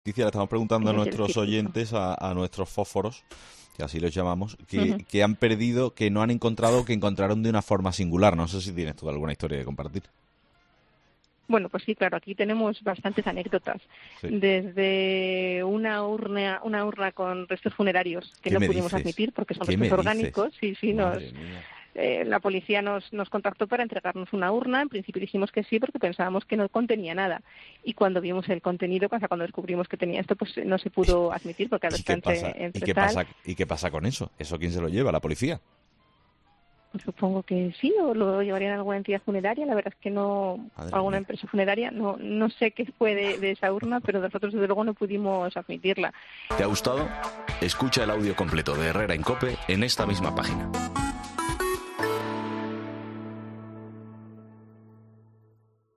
Le estamos preguntando a Es decir, nuestros que oyentes, a nuestros fósforos, que así los llamamos, que han perdido, que no han encontrado, que encontraron de una forma singular. No sé si tienes tú alguna historia que compartir. Bueno, pues sí, claro, aquí tenemos bastantes anécdotas. Sí. Desde una urna con restos funerarios que ¿Qué no me pudimos dices? admitir porque son ¿Qué me restos dices? orgánicos. Sí, Madre mía. la policía nos contactó para entregarnos una urna. En principio dijimos que sí porque pensábamos que no contenía nada. Y cuando vimos el contenido, cuando descubrimos que tenía esto, pues no se pudo admitir porque ¿Y está qué pasa? entre tal. ¿Y qué pasa con eso? ¿Eso quién se lo lleva? ¿La policía? Pues supongo que sí, o lo llevarían a alguna entidad funeraria. La verdad es que no, Madre alguna mía. empresa funeraria. No sé qué fue de esa urna, pero nosotros desde luego no pudimos admitirla. ¿Te ha gustado? Escucha el audio completo de Herrera en COPE en esta misma página.